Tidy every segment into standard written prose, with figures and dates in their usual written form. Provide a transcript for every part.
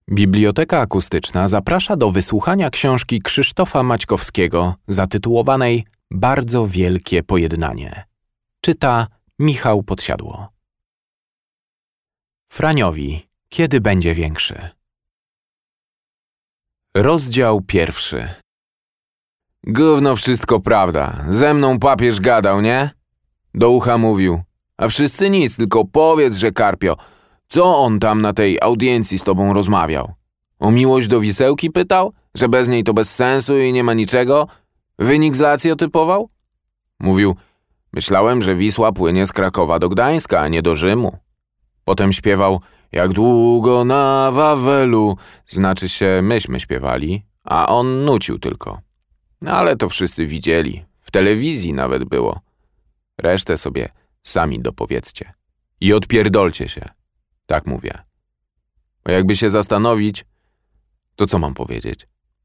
Biblioteka Akustyczna zaprasza do wysłuchania książki Krzysztofa Maćkowskiego zatytułowanej Bardzo wielkie pojednanie. Czyta Michał Podsiadło. Franiowi, kiedy będzie większy? Rozdział 1. Gówno wszystko prawda. Ze mną papież gadał, nie? Do ucha mówił. A wszyscy nic, tylko powiedz, że Karpio, co on tam na tej audiencji z tobą rozmawiał? O miłość do Wisełki pytał? Że bez niej to bez sensu i nie ma niczego? Wynik z Lazio typował? Mówił, myślałem, że Wisła płynie z Krakowa do Gdańska, a nie do Rzymu. Potem śpiewał, jak długo na Wawelu, znaczy się myśmy śpiewali, a on nucił tylko. Ale to wszyscy widzieli, w telewizji nawet było. Resztę sobie sami dopowiedzcie. I odpierdolcie się. Tak mówię. Bo jakby się zastanowić, to co mam powiedzieć?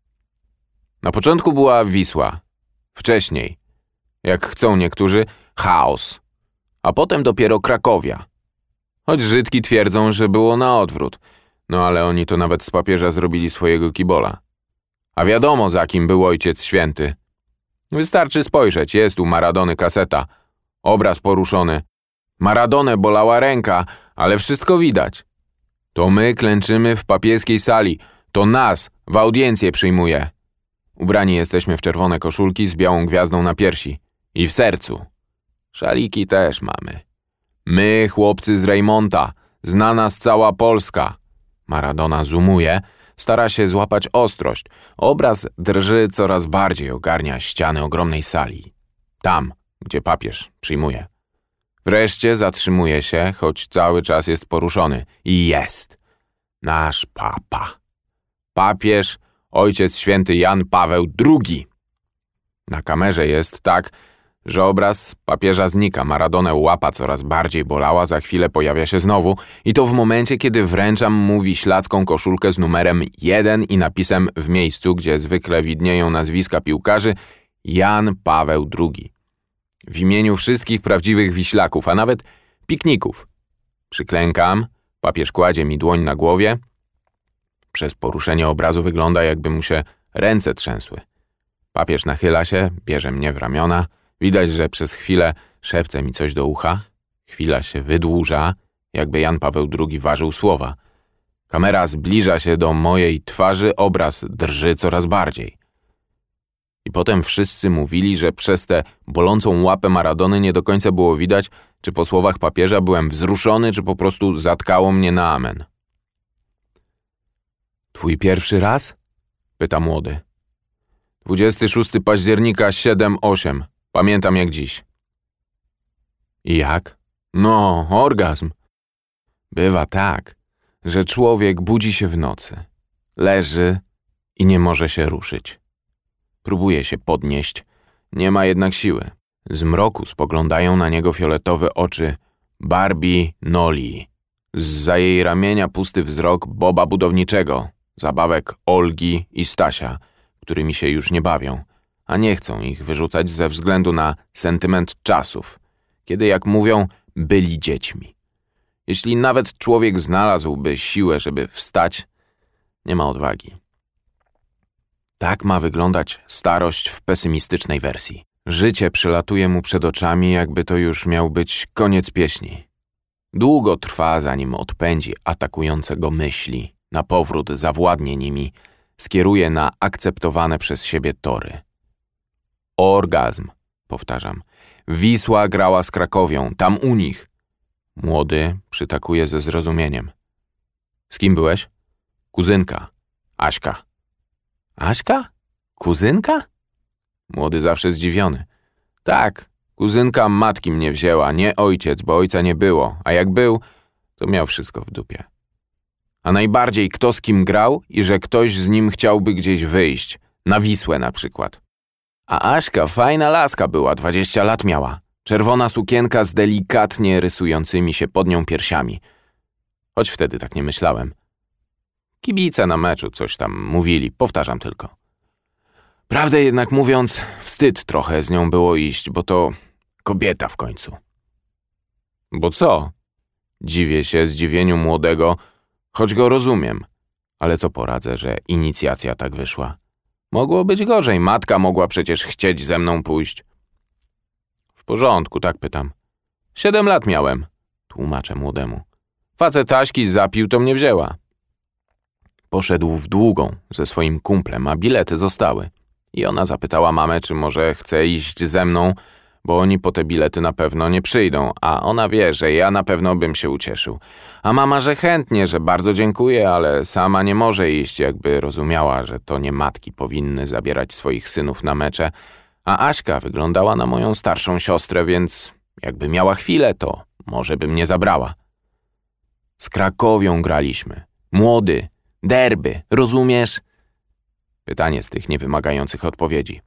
Na początku była Wisła. Wcześniej, jak chcą niektórzy, chaos. A potem dopiero Krakowia. Choć Żydki twierdzą, że było na odwrót. No ale oni to nawet z papieża zrobili swojego kibola. A wiadomo, za kim był Ojciec Święty. Wystarczy spojrzeć, jest u Maradony kaseta. Obraz poruszony. Maradonę bolała ręka, ale wszystko widać. To my klęczymy w papieskiej sali. To nas w audiencję przyjmuje. Ubrani jesteśmy w czerwone koszulki z białą gwiazdą na piersi. I w sercu. Szaliki też mamy. My, chłopcy z Rejmonta. Zna nas cała Polska. Maradona zoomuje. Stara się złapać ostrość. Obraz drży coraz bardziej, ogarnia ściany ogromnej sali. Tam, gdzie papież przyjmuje. Wreszcie zatrzymuje się, choć cały czas jest poruszony. I jest. Nasz papa. Papież, Ojciec Święty Jan Paweł II. Na kamerze jest tak, że obraz papieża znika. Maradonę łapa coraz bardziej bolała, za chwilę pojawia się znowu i to w momencie, kiedy wręczam mu wiślacką koszulkę z numerem 1 i napisem w miejscu, gdzie zwykle widnieją nazwiska piłkarzy, Jan Paweł II. W imieniu wszystkich prawdziwych wiślaków, a nawet pikników. Przyklękam, papież kładzie mi dłoń na głowie. Przez poruszenie obrazu wygląda, jakby mu się ręce trzęsły. Papież nachyla się, bierze mnie w ramiona. Widać, że przez chwilę szepce mi coś do ucha. Chwila się wydłuża, jakby Jan Paweł II ważył słowa. Kamera zbliża się do mojej twarzy, obraz drży coraz bardziej. I potem wszyscy mówili, że przez tę bolącą łapę Maradony nie do końca było widać, czy po słowach papieża byłem wzruszony, czy po prostu zatkało mnie na amen. Twój pierwszy raz? Pyta młody. 26 października 7-8. Pamiętam jak dziś. I jak? No, orgazm. Bywa tak, że człowiek budzi się w nocy. Leży i nie może się ruszyć. Próbuje się podnieść, nie ma jednak siły. Z mroku spoglądają na niego fioletowe oczy Barbie Noli. Zza jej ramienia pusty wzrok Boba Budowniczego, zabawek Olgi i Stasia, którymi się już nie bawią, a nie chcą ich wyrzucać ze względu na sentyment czasów, kiedy, jak mówią, byli dziećmi. Jeśli nawet człowiek znalazłby siłę, żeby wstać, nie ma odwagi. Tak ma wyglądać starość w pesymistycznej wersji. Życie przelatuje mu przed oczami, jakby to już miał być koniec pieśni. Długo trwa, zanim odpędzi atakującego myśli, na powrót zawładnie nimi, skieruje na akceptowane przez siebie tory. Orgazm, powtarzam. Wisła grała z Krakowią, tam u nich. Młody przytakuje ze zrozumieniem. Z kim byłeś? Kuzynka. Aśka. Aśka? Kuzynka? Młody zawsze zdziwiony. Tak, kuzynka matki mnie wzięła, nie ojciec, bo ojca nie było, a jak był, to miał wszystko w dupie. A najbardziej kto z kim grał i że ktoś z nim chciałby gdzieś wyjść, na Wisłę na przykład. A Aśka fajna laska była, 20 lat miała. Czerwona sukienka z delikatnie rysującymi się pod nią piersiami. Choć wtedy tak nie myślałem. Kibice na meczu coś tam mówili, powtarzam tylko. Prawdę jednak mówiąc, wstyd trochę z nią było iść, bo to kobieta w końcu. Bo co? Dziwię się zdziwieniu młodego, choć go rozumiem. Ale co poradzę, że inicjacja tak wyszła? Mogło być gorzej, matka mogła przecież chcieć ze mną pójść. W porządku, tak pytam. 7 lat miałem, tłumaczę młodemu. Facet taśki zapił, to mnie wzięła. Poszedł w Długą ze swoim kumplem, a bilety zostały. I ona zapytała mamę, czy może chce iść ze mną, bo oni po te bilety na pewno nie przyjdą, a ona wie, że ja na pewno bym się ucieszył. A mama, że chętnie, że bardzo dziękuję, ale sama nie może iść, jakby rozumiała, że to nie matki powinny zabierać swoich synów na mecze, a Aśka wyglądała na moją starszą siostrę, więc jakby miała chwilę, to może by mnie zabrała. Z Krakowią graliśmy. Młody, derby, rozumiesz? Pytanie z tych niewymagających odpowiedzi.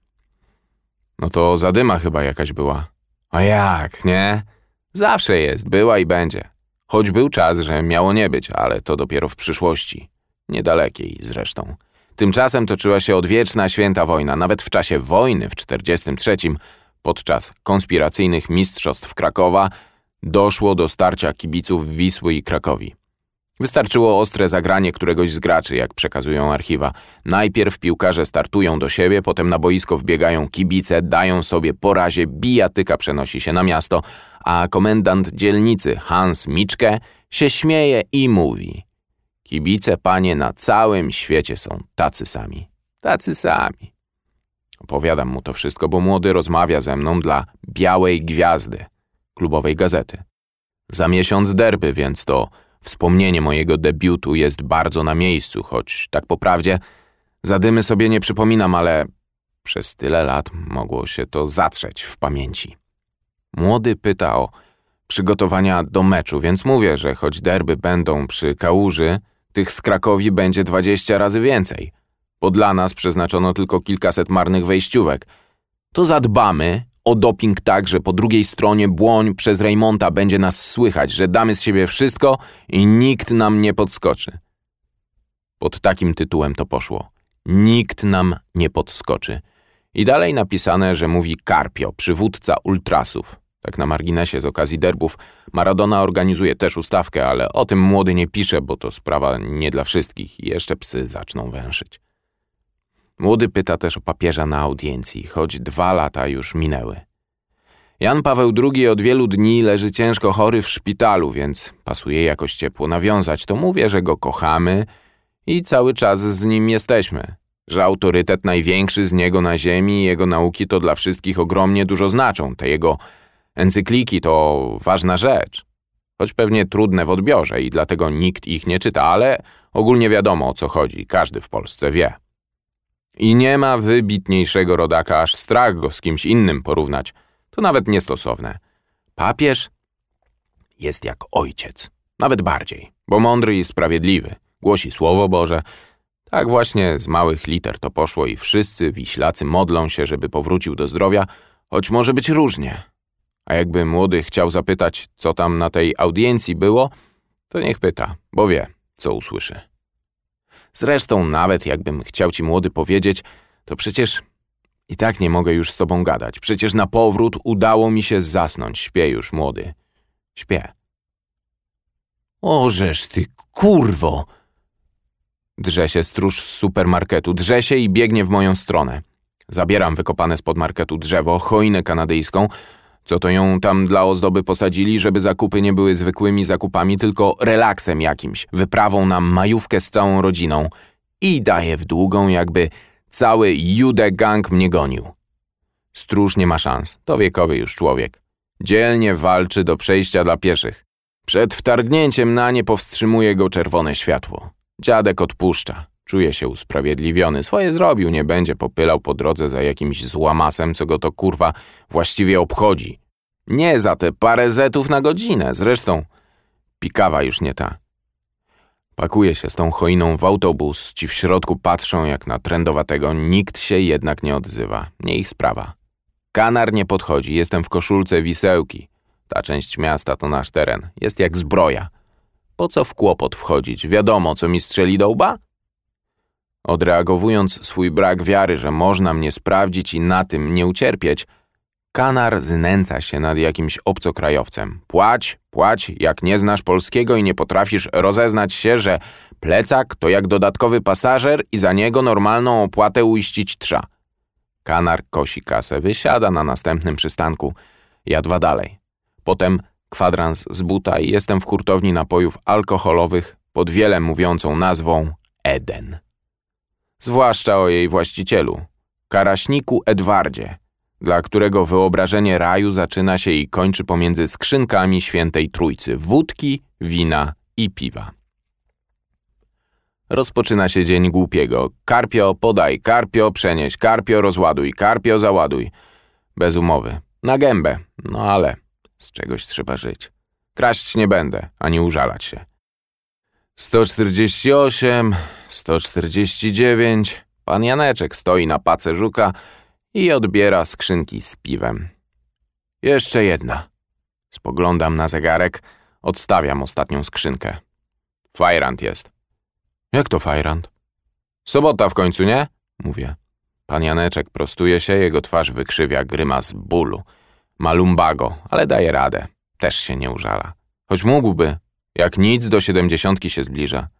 No to zadyma chyba jakaś była. A jak, nie? Zawsze jest, była i będzie. Choć był czas, że miało nie być, ale to dopiero w przyszłości. Niedalekiej zresztą. Tymczasem toczyła się odwieczna święta wojna. Nawet w czasie wojny w 1943, podczas konspiracyjnych mistrzostw Krakowa, doszło do starcia kibiców Wisły i Krakowi. Wystarczyło ostre zagranie któregoś z graczy, jak przekazują archiwa. Najpierw piłkarze startują do siebie, potem na boisko wbiegają kibice, dają sobie po razie, bijatyka przenosi się na miasto, a komendant dzielnicy Hans Miczke się śmieje i mówi: kibice, panie, na całym świecie są tacy sami. Tacy sami. Opowiadam mu to wszystko, bo młody rozmawia ze mną dla Białej Gwiazdy, klubowej gazety. Za miesiąc derby, więc to wspomnienie mojego debiutu jest bardzo na miejscu, choć tak po prawdzie zadymy sobie nie przypominam, ale przez tyle lat mogło się to zatrzeć w pamięci. Młody pyta o przygotowania do meczu, więc mówię, że choć derby będą przy Kałuży, tych z Krakowi będzie 20 razy więcej, bo dla nas przeznaczono tylko kilkaset marnych wejściówek. To zadbamy o doping tak, że po drugiej stronie Błoń przez Rejmonta będzie nas słychać, że damy z siebie wszystko i nikt nam nie podskoczy. Pod takim tytułem to poszło. Nikt nam nie podskoczy. I dalej napisane, że mówi Carpio, przywódca ultrasów. Tak na marginesie z okazji derbów Maradona organizuje też ustawkę, ale o tym młody nie pisze, bo to sprawa nie dla wszystkich i jeszcze psy zaczną węszyć. Młody pyta też o papieża na audiencji, choć 2 lata już minęły. Jan Paweł II od wielu dni leży ciężko chory w szpitalu, więc pasuje jakoś ciepło nawiązać. To mówię, że go kochamy i cały czas z nim jesteśmy. Że autorytet największy z niego na ziemi i jego nauki to dla wszystkich ogromnie dużo znaczą. Te jego encykliki to ważna rzecz. Choć pewnie trudne w odbiorze i dlatego nikt ich nie czyta, ale ogólnie wiadomo, o co chodzi. Każdy w Polsce wie. I nie ma wybitniejszego rodaka, aż strach go z kimś innym porównać. To nawet niestosowne. Papież jest jak ojciec. Nawet bardziej, bo mądry i sprawiedliwy. Głosi Słowo Boże. Tak właśnie z małych liter to poszło i wszyscy wiślacy modlą się, żeby powrócił do zdrowia, choć może być różnie. A jakby młody chciał zapytać, co tam na tej audiencji było, to niech pyta, bo wie, co usłyszy. Zresztą nawet jakbym chciał ci, młody, powiedzieć, to przecież i tak nie mogę już z tobą gadać. Przecież na powrót udało mi się zasnąć. Śpię już, młody. Śpię. Ożeż ty, kurwo! Drze się stróż z supermarketu. Drze się i biegnie w moją stronę. Zabieram wykopane spod marketu drzewo, choinę kanadyjską, co to ją tam dla ozdoby posadzili, żeby zakupy nie były zwykłymi zakupami, tylko relaksem jakimś, wyprawą na majówkę z całą rodziną i daję w Długą, jakby cały Jude gang mnie gonił. Stróż nie ma szans, to wiekowy już człowiek. Dzielnie walczy do przejścia dla pieszych. Przed wtargnięciem na nie powstrzymuje go czerwone światło. Dziadek odpuszcza. Czuje się usprawiedliwiony. Swoje zrobił, nie będzie popylał po drodze za jakimś złamasem, co go to kurwa właściwie obchodzi. Nie za te parę zetów na godzinę. Zresztą pikawa już nie ta. Pakuje się z tą choiną w autobus. Ci w środku patrzą jak na trędowatego. Nikt się jednak nie odzywa. Nie ich sprawa. Kanar nie podchodzi. Jestem w koszulce Wisełki. Ta część miasta to nasz teren. Jest jak zbroja. Po co w kłopot wchodzić? Wiadomo, co mi strzeli do łba? Odreagowując swój brak wiary, że można mnie sprawdzić i na tym nie ucierpieć, Kanar znęca się nad jakimś obcokrajowcem. Płać, płać, jak nie znasz polskiego i nie potrafisz rozeznać się, że plecak to jak dodatkowy pasażer i za niego normalną opłatę uiścić trza. Kanar kosi kasę, wysiada na następnym przystanku. Ja 2 dalej. Potem kwadrans z buta i jestem w hurtowni napojów alkoholowych pod wiele mówiącą nazwą Eden. Zwłaszcza o jej właścicielu, Karaśniku Edwardzie, dla którego wyobrażenie raju zaczyna się i kończy pomiędzy skrzynkami świętej trójcy wódki, wina i piwa. Rozpoczyna się dzień głupiego. Karpio, podaj, karpio, przenieś, karpio, rozładuj, karpio, załaduj. Bez umowy. Na gębę. No ale z czegoś trzeba żyć. Kraść nie będę, ani użalać się. 148, 149. Pan Janeczek stoi na pace żuka i odbiera skrzynki z piwem. Jeszcze jedna. Spoglądam na zegarek, odstawiam ostatnią skrzynkę. Fajrant jest. Jak to fajrant? Sobota w końcu, nie? Mówię. Pan Janeczek prostuje się, jego twarz wykrzywia grymas bólu. Ma lumbago, ale daje radę. Też się nie użala. Choć mógłby. Jak nic do 70 się zbliża.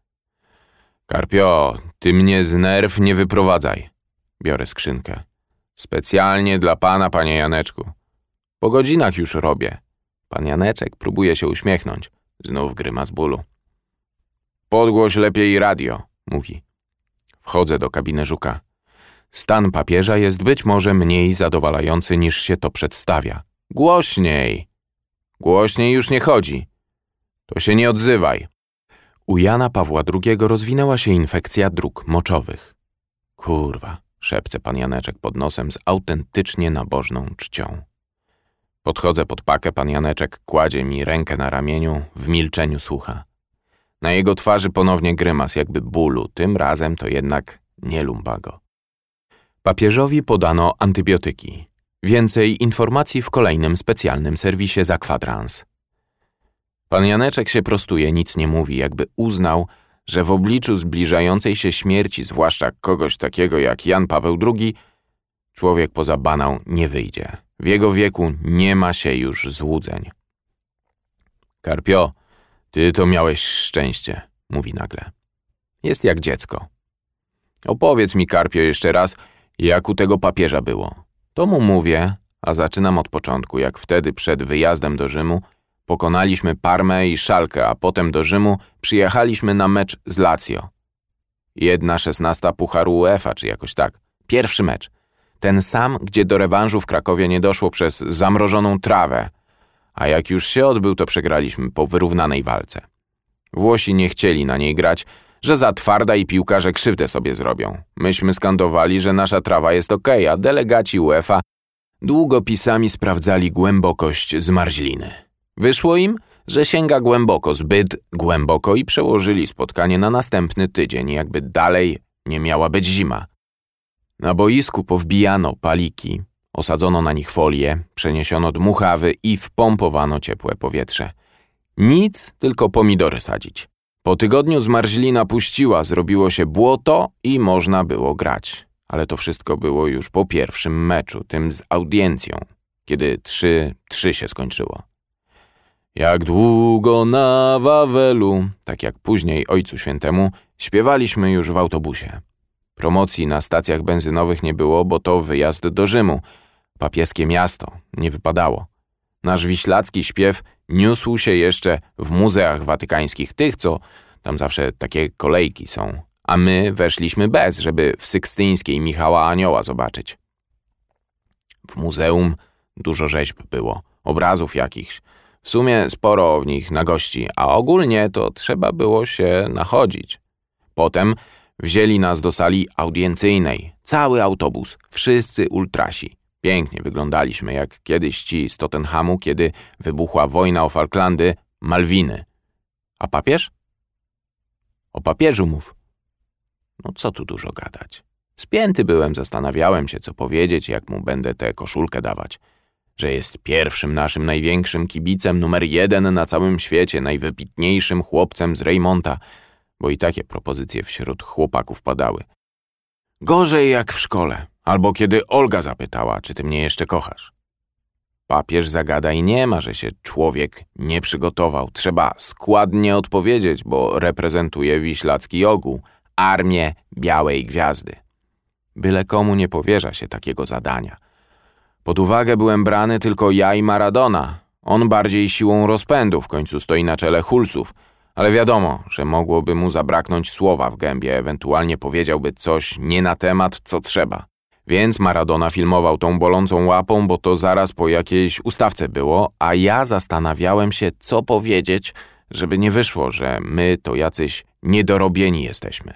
Karpio, ty mnie z nerw nie wyprowadzaj. Biorę skrzynkę. Specjalnie dla pana, panie Janeczku. Po godzinach już robię. Pan Janeczek próbuje się uśmiechnąć. Znów grymas bólu. Podgłoś lepiej radio, mówi. Wchodzę do kabiny żuka. Stan papieża jest być może mniej zadowalający niż się to przedstawia. Głośniej. Głośniej już nie chodzi. To się nie odzywaj. U Jana Pawła II rozwinęła się infekcja dróg moczowych. Kurwa, szepce pan Janeczek pod nosem z autentycznie nabożną czcią. Podchodzę pod pakę, pan Janeczek kładzie mi rękę na ramieniu, w milczeniu słucha. Na jego twarzy ponownie grymas jakby bólu, tym razem to jednak nie lumbago. Papieżowi podano antybiotyki. Więcej informacji w kolejnym specjalnym serwisie za kwadrans. Pan Janeczek się prostuje, nic nie mówi, jakby uznał, że w obliczu zbliżającej się śmierci, zwłaszcza kogoś takiego jak Jan Paweł II, człowiek poza banał nie wyjdzie. W jego wieku nie ma się już złudzeń. Karpio, ty to miałeś szczęście, mówi nagle. Jest jak dziecko. Opowiedz mi, Karpio, jeszcze raz, jak u tego papieża było. To mu mówię, a zaczynam od początku, jak wtedy przed wyjazdem do Rzymu pokonaliśmy Parmę i Szalkę, a potem do Rzymu przyjechaliśmy na mecz z Lazio. 1/16 Pucharu UEFA, czy jakoś tak. Pierwszy mecz. Ten sam, gdzie do rewanżu w Krakowie nie doszło przez zamrożoną trawę, a jak już się odbył, to przegraliśmy po wyrównanej walce. Włosi nie chcieli na niej grać, że za twarda i piłkarze krzywdę sobie zrobią. Myśmy skandowali, że nasza trawa jest okej, a delegaci UEFA długopisami sprawdzali głębokość zmarzliny. Wyszło im, że sięga głęboko, zbyt głęboko i przełożyli spotkanie na następny tydzień, jakby dalej nie miała być zima. Na boisku powbijano paliki, osadzono na nich folię, przeniesiono dmuchawy i wpompowano ciepłe powietrze. Nic, tylko pomidory sadzić. Po tygodniu zmarzlina puściła, zrobiło się błoto i można było grać. Ale to wszystko było już po pierwszym meczu, tym z audiencją, kiedy 3-3 się skończyło. Jak długo na Wawelu, tak jak później Ojcu Świętemu, śpiewaliśmy już w autobusie. Promocji na stacjach benzynowych nie było, bo to wyjazd do Rzymu. Papieskie miasto, nie wypadało. Nasz wiślacki śpiew niósł się jeszcze w muzeach watykańskich, tych, co tam zawsze takie kolejki są. A my weszliśmy bez, żeby w Sykstyńskiej Michała Anioła zobaczyć. W muzeum dużo rzeźb było, obrazów jakichś. W sumie sporo w nich na gości, a ogólnie to trzeba było się nachodzić. Potem wzięli nas do sali audiencyjnej. Cały autobus, wszyscy ultrasi. Pięknie wyglądaliśmy, jak kiedyś ci z Tottenhamu, kiedy wybuchła wojna o Falklandy, Malwiny. A papież? O papieżu mów. No co tu dużo gadać. Spięty byłem, zastanawiałem się, co powiedzieć, jak mu będę tę koszulkę dawać. Że jest pierwszym naszym największym kibicem, numer 1 na całym świecie, najwybitniejszym chłopcem z Rejmonta, bo i takie propozycje wśród chłopaków padały. Gorzej jak w szkole, albo kiedy Olga zapytała, czy ty mnie jeszcze kochasz. Papież zagada i nie ma, że się człowiek nie przygotował. Trzeba składnie odpowiedzieć, bo reprezentuje Wiślacki Ogół, Armię Białej Gwiazdy. Byle komu nie powierza się takiego zadania. Pod uwagę byłem brany tylko ja i Maradona. On bardziej siłą rozpędu, w końcu stoi na czele Hulsów, ale wiadomo, że mogłoby mu zabraknąć słowa w gębie, ewentualnie powiedziałby coś nie na temat, co trzeba. Więc Maradona filmował tą bolącą łapą, bo to zaraz po jakiejś ustawce było, a ja zastanawiałem się, co powiedzieć, żeby nie wyszło, że my to jacyś niedorobieni jesteśmy.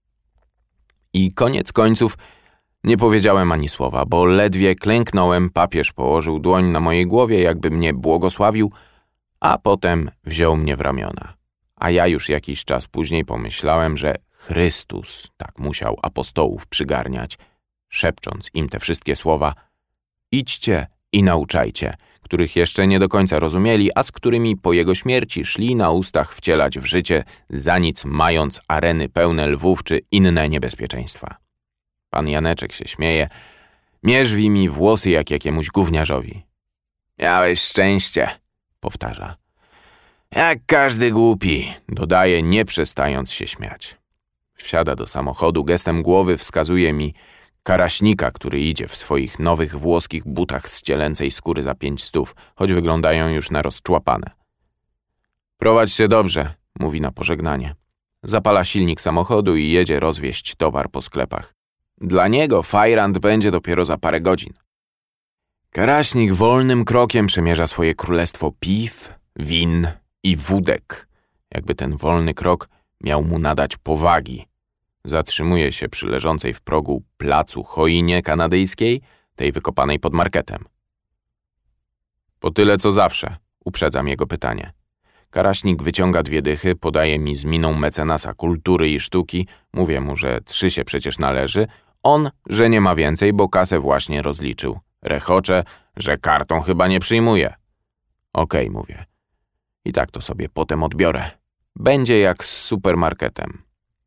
I koniec końców nie powiedziałem ani słowa, bo ledwie klęknąłem, papież położył dłoń na mojej głowie, jakby mnie błogosławił, a potem wziął mnie w ramiona. A ja już jakiś czas później pomyślałem, że Chrystus tak musiał apostołów przygarniać, szepcząc im te wszystkie słowa: idźcie i nauczajcie, których jeszcze nie do końca rozumieli, a z którymi po jego śmierci szli na ustach wcielać w życie, za nic mając areny pełne lwów czy inne niebezpieczeństwa. Pan Janeczek się śmieje, mierzwi mi włosy jak jakiemuś gówniarzowi. Miałeś szczęście, powtarza. Jak każdy głupi, dodaje, nie przestając się śmiać. Wsiada do samochodu, gestem głowy wskazuje mi Karaśnika, który idzie w swoich nowych włoskich butach z cielęcej skóry za 500, choć wyglądają już na rozczłapane. Prowadź się dobrze, mówi na pożegnanie. Zapala silnik samochodu i jedzie rozwieźć towar po sklepach. Dla niego fajrant będzie dopiero za parę godzin. Karaśnik wolnym krokiem przemierza swoje królestwo piw, win i wódek, jakby ten wolny krok miał mu nadać powagi. Zatrzymuje się przy leżącej w progu placu choinie kanadyjskiej, tej wykopanej pod marketem. Po tyle co zawsze, uprzedzam jego pytanie. Karaśnik wyciąga 2 dychy, podaje mi z miną mecenasa kultury i sztuki, mówię mu, że 3 się przecież należy, on, że nie ma więcej, bo kasę właśnie rozliczył. Rechocze, że kartą chyba nie przyjmuje. Okej, mówię. I tak to sobie potem odbiorę. Będzie jak z supermarketem.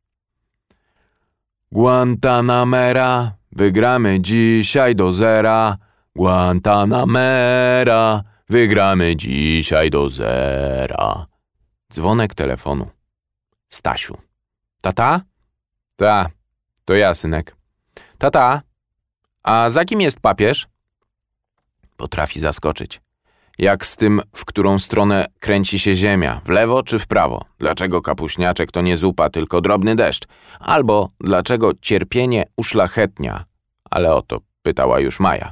Guantanamera, wygramy dzisiaj do 0. Guantanamera, wygramy dzisiaj do 0. Dzwonek telefonu. Stasiu. Tata? Ta, to ja, synek. Tata, a za kim jest papież? Potrafi zaskoczyć. Jak z tym, w którą stronę kręci się ziemia, w lewo czy w prawo? Dlaczego kapuśniaczek to nie zupa, tylko drobny deszcz? Albo dlaczego cierpienie uszlachetnia? Ale o to pytała już Maja.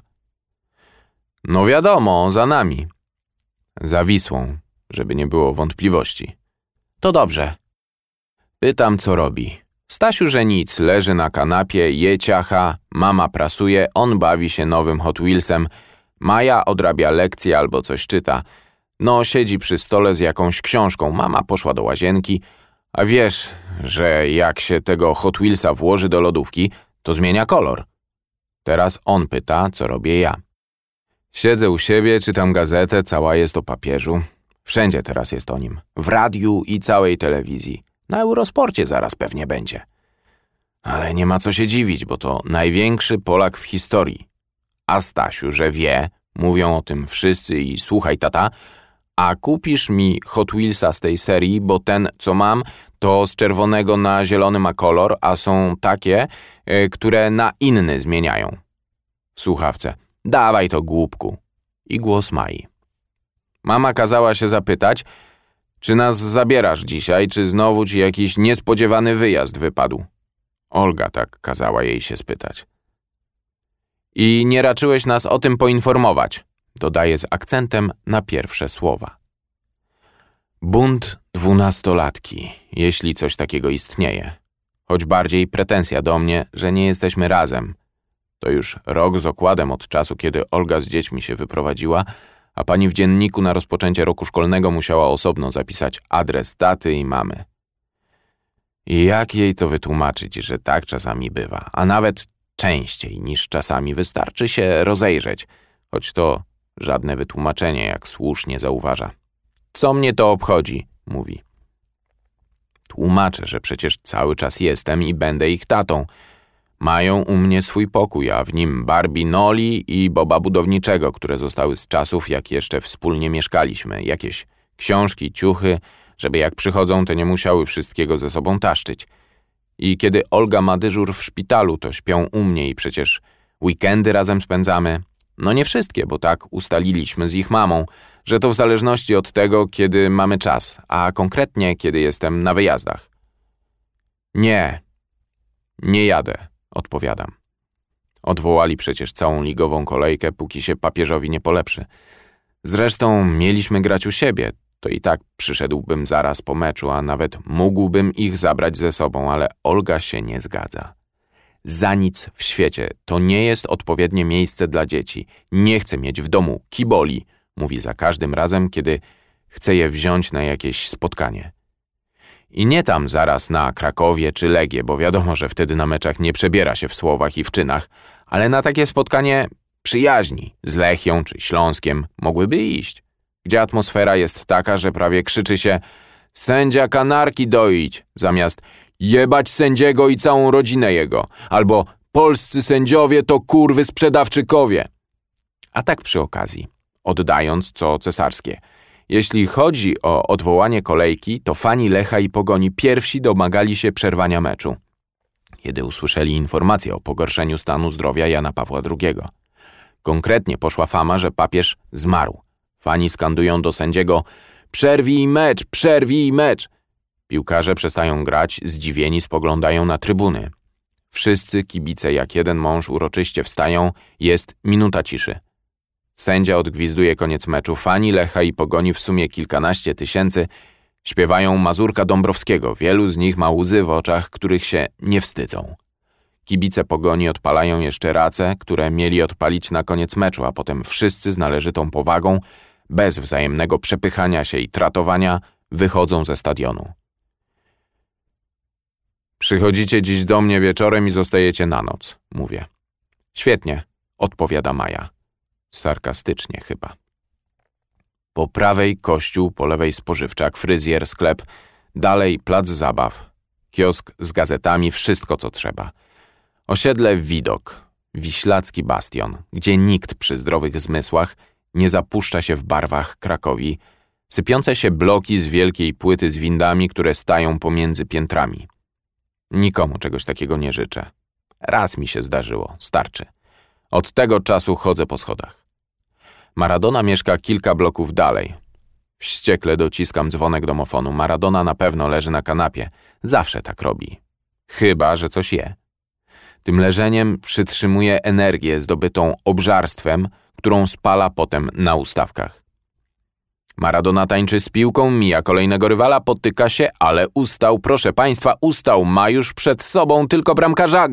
No wiadomo, za nami. Za Wisłą, żeby nie było wątpliwości. To dobrze. Pytam, co robi. Stasiu, że nic, leży na kanapie, je ciacha, mama prasuje, on bawi się nowym Hot Wheelsem, Maja odrabia lekcje albo coś czyta. No, siedzi przy stole z jakąś książką, mama poszła do łazienki, a wiesz, że jak się tego Hot Wheelsa włoży do lodówki, to zmienia kolor. Teraz on pyta, co robię ja. Siedzę u siebie, czytam gazetę, cała jest o papieżu. Wszędzie teraz jest o nim. W radiu i całej telewizji. Na Eurosporcie zaraz pewnie będzie. Ale nie ma co się dziwić, bo to największy Polak w historii. A Stasiu, że wie, mówią o tym wszyscy i słuchaj, tata, a kupisz mi Hot Wheelsa z tej serii, bo ten, co mam, to z czerwonego na zielony ma kolor, a są takie, które na inny zmieniają. W słuchawce. Dawaj to, głupku. I głos Mai. Mama kazała się zapytać, czy nas zabierasz dzisiaj, czy znowu ci jakiś niespodziewany wyjazd wypadł. Olga tak kazała jej się spytać. I nie raczyłeś nas o tym poinformować, dodaje z akcentem na pierwsze słowa. Bunt 12-latki, jeśli coś takiego istnieje. Choć bardziej pretensja do mnie, że nie jesteśmy razem. To już rok z okładem od czasu, kiedy Olga z dziećmi się wyprowadziła, a pani w dzienniku na rozpoczęcie roku szkolnego musiała osobno zapisać adres taty i mamy. I jak jej to wytłumaczyć, że tak czasami bywa, a nawet częściej niż czasami wystarczy się rozejrzeć, choć to żadne wytłumaczenie, jak słusznie zauważa. Co mnie to obchodzi, mówi. Tłumaczę, że przecież cały czas jestem i będę ich tatą. Mają u mnie swój pokój, a w nim Barbie Noli i Boba Budowniczego, które zostały z czasów, jak jeszcze wspólnie mieszkaliśmy. Jakieś książki, ciuchy, żeby jak przychodzą, to nie musiały wszystkiego ze sobą taszczyć. I kiedy Olga ma dyżur w szpitalu, to śpią u mnie i przecież weekendy razem spędzamy. No nie wszystkie, bo tak ustaliliśmy z ich mamą, że to w zależności od tego, kiedy mamy czas, a konkretnie kiedy jestem na wyjazdach. Nie jadę, odpowiadam. Odwołali przecież całą ligową kolejkę, póki się papieżowi nie polepszy. Zresztą mieliśmy grać u siebie, to i tak przyszedłbym zaraz po meczu, a nawet mógłbym ich zabrać ze sobą, ale Olga się nie zgadza. Za nic w świecie, to nie jest odpowiednie miejsce dla dzieci. Nie chcę mieć w domu kiboli, mówi za każdym razem, kiedy chce je wziąć na jakieś spotkanie. I nie tam zaraz na Krakowie czy Legię, bo wiadomo, że wtedy na meczach nie przebiera się w słowach i w czynach, ale na takie spotkanie przyjaźni z Lechią czy Śląskiem mogłyby iść, gdzie atmosfera jest taka, że prawie krzyczy się sędzia kanarki doić, zamiast jebać sędziego i całą rodzinę jego, albo polscy sędziowie to kurwy sprzedawczykowie. A tak przy okazji, oddając co cesarskie. Jeśli chodzi o odwołanie kolejki, to fani Lecha i Pogoni pierwsi domagali się przerwania meczu, kiedy usłyszeli informację o pogorszeniu stanu zdrowia Jana Pawła II. Konkretnie poszła fama, że papież zmarł. Fani skandują do sędziego przerwij mecz, przerwij mecz. Piłkarze przestają grać, zdziwieni spoglądają na trybuny. Wszyscy kibice jak jeden mąż uroczyście wstają, jest minuta ciszy. Sędzia odgwizduje koniec meczu, fani Lecha i Pogoni w sumie kilkanaście tysięcy śpiewają Mazurka Dąbrowskiego, wielu z nich ma łzy w oczach, których się nie wstydzą. Kibice Pogoni odpalają jeszcze race, które mieli odpalić na koniec meczu, a potem wszyscy z należytą powagą, bez wzajemnego przepychania się i tratowania, wychodzą ze stadionu. Przychodzicie dziś do mnie wieczorem i zostajecie na noc, mówię. Świetnie, odpowiada Maja. Sarkastycznie chyba. Po prawej kościół, po lewej spożywczak, fryzjer, sklep, dalej plac zabaw, kiosk z gazetami, wszystko co trzeba. Osiedle Widok, wiślacki bastion, gdzie nikt przy zdrowych zmysłach nie zapuszcza się w barwach Krakowi, sypiące się bloki z wielkiej płyty z windami, które stają pomiędzy piętrami. Nikomu czegoś takiego nie życzę. Raz mi się zdarzyło, starczy. Od tego czasu chodzę po schodach. Maradona mieszka kilka bloków dalej. Wściekle dociskam dzwonek domofonu. Maradona na pewno leży na kanapie. Zawsze tak robi. Chyba że coś je. Tym leżeniem przytrzymuje energię zdobytą obżarstwem, którą spala potem na ustawkach. Maradona tańczy z piłką, mija kolejnego rywala, potyka się, ale ustał, proszę państwa, ustał, ma już przed sobą tylko bramkarza.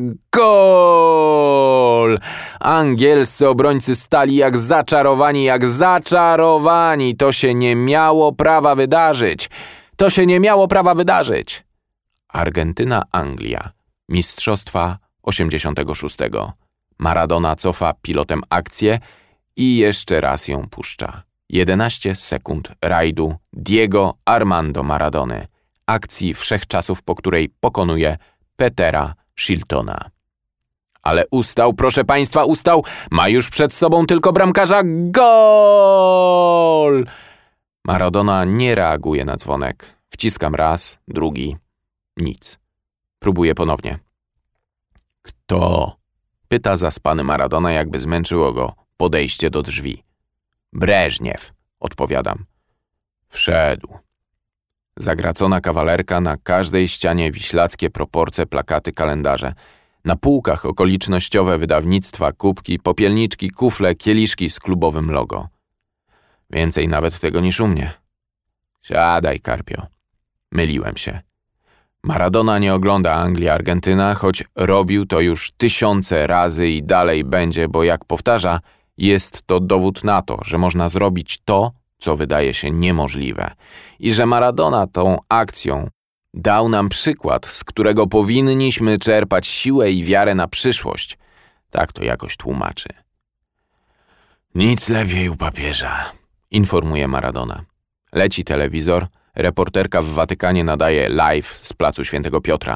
Gol! Angielscy obrońcy stali jak zaczarowani, jak zaczarowani. To się nie miało prawa wydarzyć. To się nie miało prawa wydarzyć. Argentyna-Anglia. Mistrzostwa 86. Maradona cofa pilotem akcję i jeszcze raz ją puszcza. 11 sekund rajdu Diego Armando Maradony, akcji wszechczasów, po której pokonuje Petera Shiltona. Ale ustał, proszę państwa, ustał, ma już przed sobą tylko bramkarza. Gol! Maradona nie reaguje na dzwonek. Wciskam raz, drugi, nic. Próbuję ponownie. Kto? Pyta zaspany Maradona, jakby zmęczyło go podejście do drzwi. Breżniew, odpowiadam. Wszedł. Zagracona kawalerka, na każdej ścianie wiślackie proporcje, plakaty, kalendarze. Na półkach okolicznościowe wydawnictwa, kubki, popielniczki, kufle, kieliszki z klubowym logo. Więcej nawet tego niż u mnie. Siadaj, Karpio. Myliłem się. Maradona nie ogląda Anglia-Argentyna, choć robił to już tysiące razy i dalej będzie, bo jak powtarza, jest to dowód na to, że można zrobić to, co wydaje się niemożliwe. I że Maradona tą akcją dał nam przykład, z którego powinniśmy czerpać siłę i wiarę na przyszłość. Tak to jakoś tłumaczy. Nic lepiej u papieża, informuje Maradona. Leci telewizor, reporterka w Watykanie nadaje live z placu Świętego Piotra.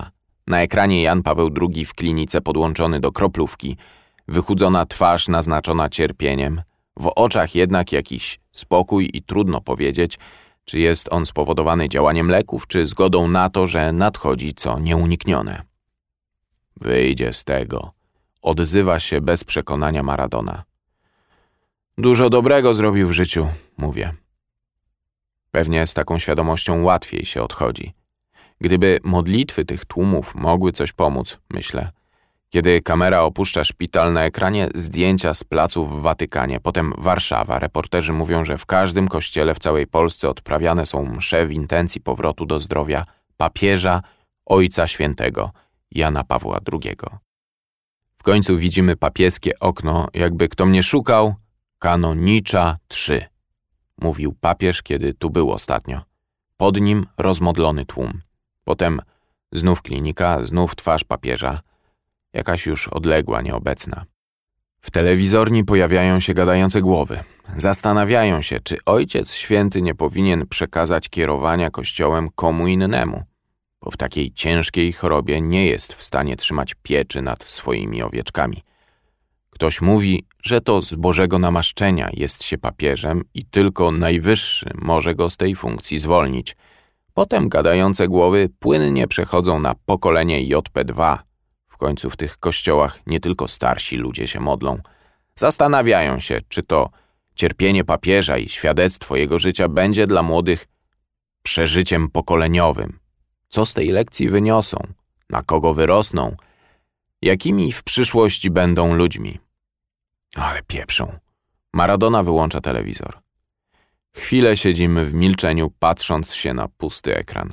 Na ekranie Jan Paweł II w klinice podłączony do kroplówki, wychudzona twarz naznaczona cierpieniem, w oczach jednak jakiś spokój i trudno powiedzieć, czy jest on spowodowany działaniem leków, czy zgodą na to, że nadchodzi co nieuniknione. Wyjdzie z tego, odzywa się bez przekonania Maradona. Dużo dobrego zrobił w życiu, mówię. Pewnie z taką świadomością łatwiej się odchodzi. Gdyby modlitwy tych tłumów mogły coś pomóc, myślę. Kiedy kamera opuszcza szpital, na ekranie zdjęcia z placów w Watykanie, potem Warszawa. Reporterzy mówią, że w każdym kościele w całej Polsce odprawiane są msze w intencji powrotu do zdrowia papieża, Ojca Świętego, Jana Pawła II. W końcu widzimy papieskie okno, jakby kto mnie szukał, Kanonicza 3, mówił papież, kiedy tu był ostatnio. Pod nim rozmodlony tłum. Potem znów klinika, znów twarz papieża. Jakaś już odległa, nieobecna. W telewizorni pojawiają się gadające głowy. Zastanawiają się, czy Ojciec Święty nie powinien przekazać kierowania Kościołem komu innemu, bo w takiej ciężkiej chorobie nie jest w stanie trzymać pieczy nad swoimi owieczkami. Ktoś mówi, że to z Bożego namaszczenia jest się papieżem i tylko Najwyższy może go z tej funkcji zwolnić. Potem gadające głowy płynnie przechodzą na pokolenie JP2. W końcu w tych kościołach nie tylko starsi ludzie się modlą. Zastanawiają się, czy to cierpienie papieża i świadectwo jego życia będzie dla młodych przeżyciem pokoleniowym. Co z tej lekcji wyniosą? Na kogo wyrosną? Jakimi w przyszłości będą ludźmi? Ale pieprzą. Maradona wyłącza telewizor. Chwilę siedzimy w milczeniu, patrząc się na pusty ekran.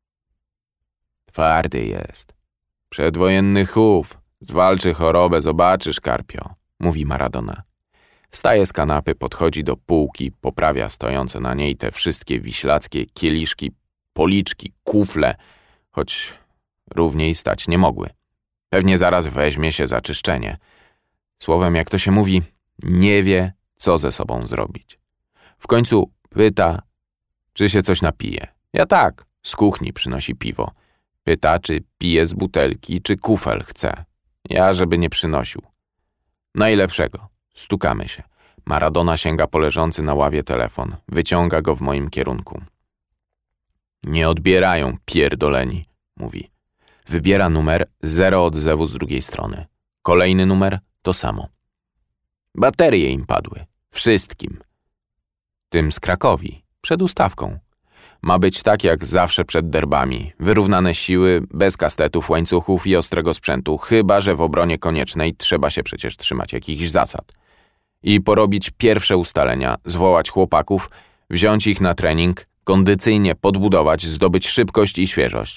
Twardy jest. Przedwojenny chów. Zwalczy chorobę, zobaczysz, Karpio, mówi Maradona. Wstaje z kanapy, podchodzi do półki, poprawia stojące na niej te wszystkie wiślackie kieliszki, policzki, kufle, choć równiej stać nie mogły. Pewnie zaraz weźmie się za czyszczenie. Słowem, jak to się mówi, nie wie, co ze sobą zrobić. W końcu pyta, czy się coś napije. Ja tak, z kuchni przynosi piwo. Pyta, czy pije z butelki, czy kufel chce. Ja, żeby nie przynosił. Najlepszego. Stukamy się. Maradona sięga po leżący na ławie telefon. Wyciąga go w moim kierunku. Nie odbierają, pierdoleni, mówi. Wybiera numer, 0 odzewu z drugiej strony. Kolejny numer, to samo. Baterie im padły. Wszystkim. Tym z Krakowi, przed ustawką. Ma być tak jak zawsze przed derbami. Wyrównane siły, bez kastetów, łańcuchów i ostrego sprzętu, chyba że w obronie koniecznej trzeba się przecież trzymać jakichś zasad. I porobić pierwsze ustalenia, zwołać chłopaków, wziąć ich na trening, kondycyjnie podbudować, zdobyć szybkość i świeżość.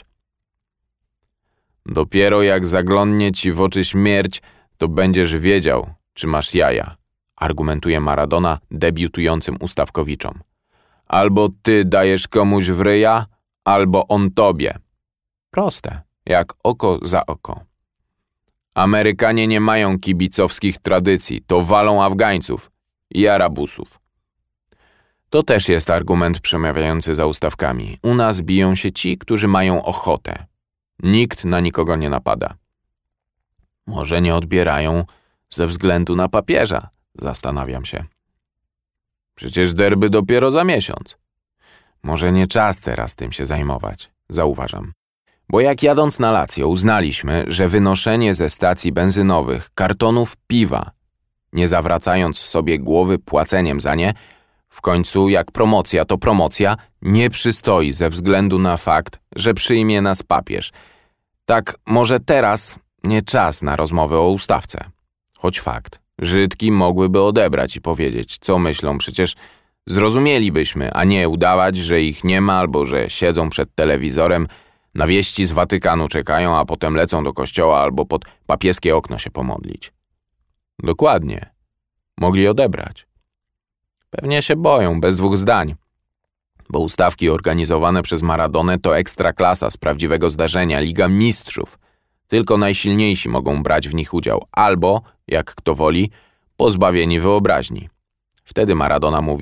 Dopiero jak zaglądnie ci w oczy śmierć, to będziesz wiedział, czy masz jaja, argumentuje Maradona debiutującym ustawkowiczom. Albo ty dajesz komuś w ryja, albo on tobie. Proste, jak oko za oko. Amerykanie nie mają kibicowskich tradycji, to walą Afgańców i Arabusów. To też jest argument przemawiający za ustawkami. U nas biją się ci, którzy mają ochotę. Nikt na nikogo nie napada. Może nie odbierają ze względu na papieża, zastanawiam się. Przecież derby dopiero za miesiąc. Może nie czas teraz tym się zajmować, zauważam. Bo jak jadąc na Lazio uznaliśmy, że wynoszenie ze stacji benzynowych kartonów piwa, nie zawracając sobie głowy płaceniem za nie, w końcu jak promocja to promocja, nie przystoi ze względu na fakt, że przyjmie nas papież. Tak może teraz nie czas na rozmowę o ustawce. Choć fakt, Żydki mogłyby odebrać i powiedzieć, co myślą, przecież zrozumielibyśmy, a nie udawać, że ich nie ma albo że siedzą przed telewizorem, na wieści z Watykanu czekają, a potem lecą do kościoła albo pod papieskie okno się pomodlić. Dokładnie. Mogli odebrać. Pewnie się boją, bez dwóch zdań. Bo ustawki organizowane przez Maradonę to ekstraklasa z prawdziwego zdarzenia, Liga Mistrzów. Tylko najsilniejsi mogą brać w nich udział, albo, jak kto woli, pozbawieni wyobraźni. Wtedy Maradona mówi,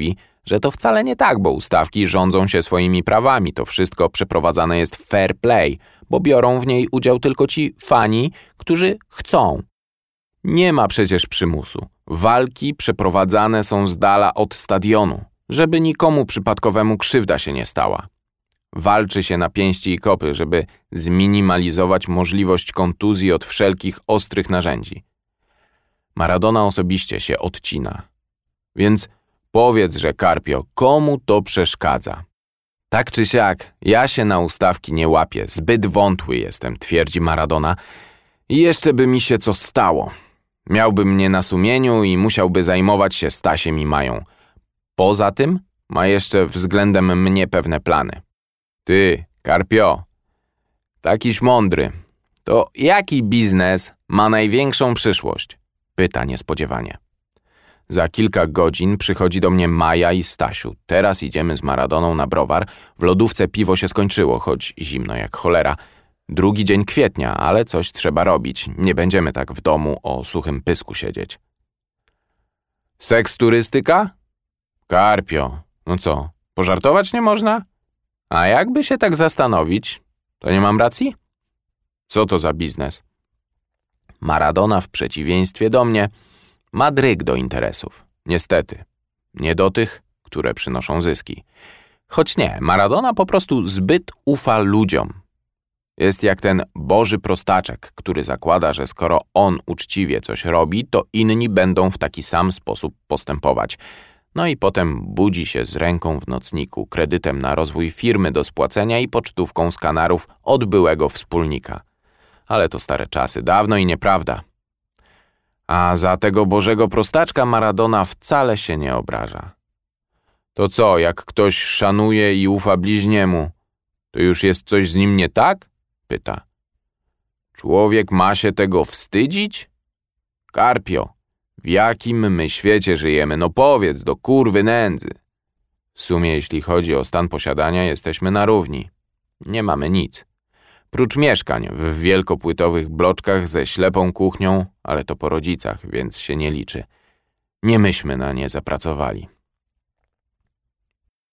że to wcale nie tak, bo ustawki rządzą się swoimi prawami. To wszystko przeprowadzane jest fair play, bo biorą w niej udział tylko ci fani, którzy chcą. Nie ma przecież przymusu. Walki przeprowadzane są z dala od stadionu, żeby nikomu przypadkowemu krzywda się nie stała. Walczy się na pięści i kopy, żeby zminimalizować możliwość kontuzji od wszelkich ostrych narzędzi. Maradona osobiście się odcina. Więc powiedz, że Carpio, komu to przeszkadza? Tak czy siak, ja się na ustawki nie łapię, zbyt wątły jestem, twierdzi Maradona. I jeszcze by mi się co stało. Miałby mnie na sumieniu i musiałby zajmować się Stasiem i Mają. Poza tym ma jeszcze względem mnie pewne plany. Ty, Carpio, takiś mądry, to jaki biznes ma największą przyszłość? Pyta niespodziewanie. Za kilka godzin przychodzi do mnie Maja i Stasiu. Teraz idziemy z Maradoną na browar. W lodówce piwo się skończyło, choć zimno jak cholera. 2 dzień kwietnia, ale coś trzeba robić. Nie będziemy tak w domu o suchym pysku siedzieć. Seks turystyka? Carpio, no co, pożartować nie można? A jakby się tak zastanowić, to nie mam racji? Co to za biznes? Maradona w przeciwieństwie do mnie ma dryg do interesów. Niestety, nie do tych, które przynoszą zyski. Choć nie, Maradona po prostu zbyt ufa ludziom. Jest jak ten Boży prostaczek, który zakłada, że skoro on uczciwie coś robi, to inni będą w taki sam sposób postępować. No i potem budzi się z ręką w nocniku, kredytem na rozwój firmy do spłacenia i pocztówką z Kanarów od byłego wspólnika. Ale to stare czasy, dawno i nieprawda. A za tego Bożego prostaczka Maradona wcale się nie obraża. To co, jak ktoś szanuje i ufa bliźniemu, to już jest coś z nim nie tak? Pyta. Człowiek ma się tego wstydzić? Carpio, w jakim my świecie żyjemy? No powiedz, do kurwy nędzy. W sumie, jeśli chodzi o stan posiadania, jesteśmy na równi. Nie mamy nic. Prócz mieszkań w wielkopłytowych bloczkach ze ślepą kuchnią, ale to po rodzicach, więc się nie liczy. Nie myśmy na nie zapracowali.